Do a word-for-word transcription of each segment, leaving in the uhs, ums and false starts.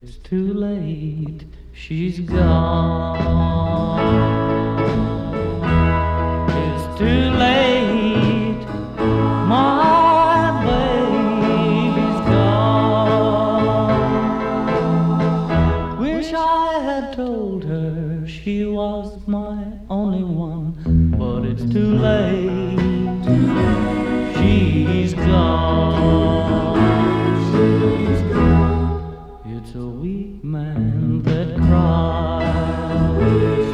It's too late, she's gone. It's too late, my baby's gone. Wish I had told her she was my only one, but it's too late, she's gone. It's a weak man that cries,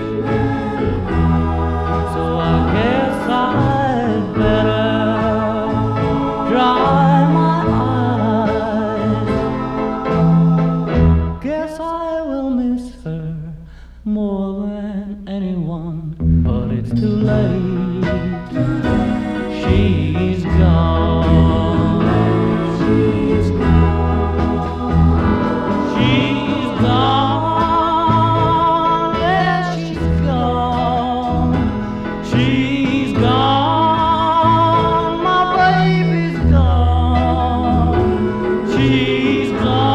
so I guess I'd better dry my eyes. Guess I will miss her more than anyone, but it's too late, she's gone. She's gone, my baby's gone. She's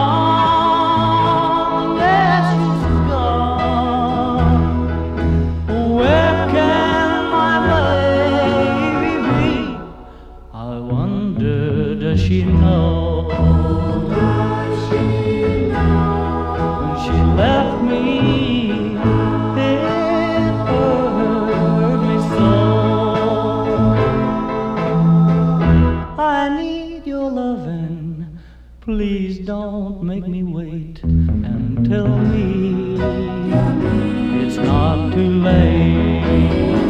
gone, yes, she's gone. Where can my baby be? I wonder, does she know? Does she know? When she left me, I need your loving, please don't make me wait, and tell me it's not too late.